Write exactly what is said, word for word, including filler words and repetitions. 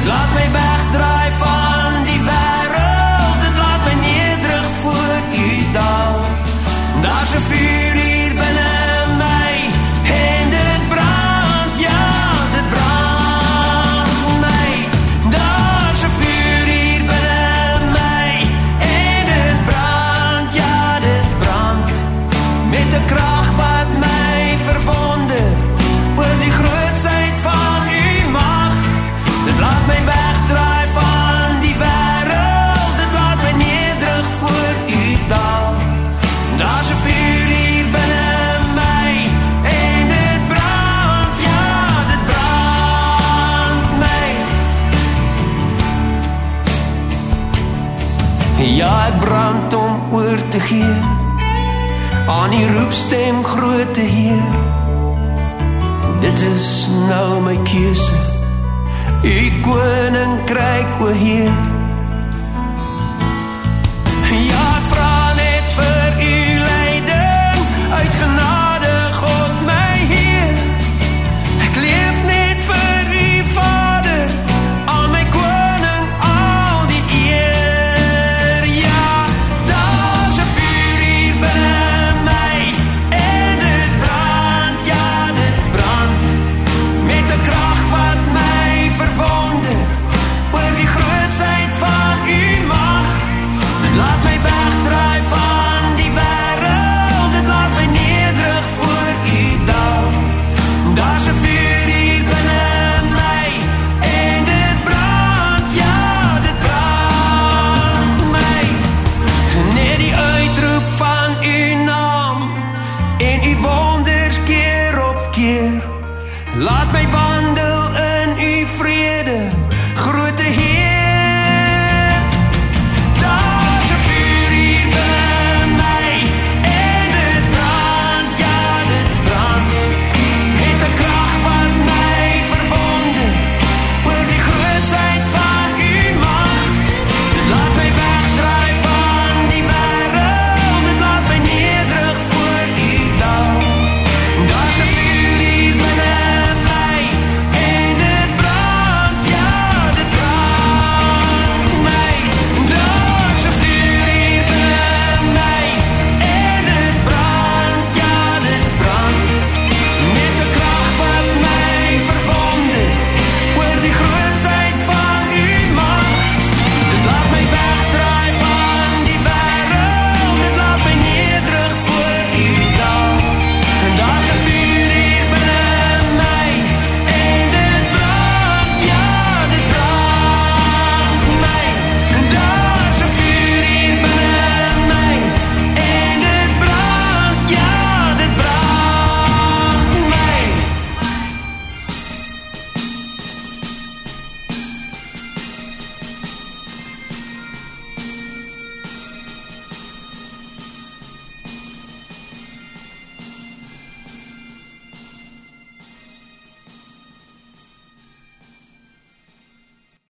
Dit laat my wegdraai van die wêreld, dit laat my nederig voor u daal. Daar's 'n vuur hier binne my en dit brand, ja, dit brand my. Daar's 'n vuur hier binne my en dit brand, ja, dit brand. Met 'n krag wat my verwonder oor die grootsheid van u mag. Dit laat my wegdraai van die wêreld, dit laat my nederig voor u daal. Daar's 'n vuur hier binne my en dit brand, ja, dit brand my. Ja, ek brand om oor te gee aan die roepstem groote Heer. Dit is nou my keuse, u koninkryk, o Heer. Ja, ek vra net vir u leiding, uit genade, God my Heer. Ek leef net vir u Vader, aan my koning al die eer. Ja, daar's 'n vuur hier binne my en dit brand, ja, dit brand. Met 'n krag wat my verwonder oor die grootsheid van u mag. Dit laat my wegdraai van die wêreld, dit laat my nederig voor u daal. Daar's 'n vuur hier binne my en dit brand, ja, dit brand my. Net die uitroep van u naam en u wonders keer op keer laat my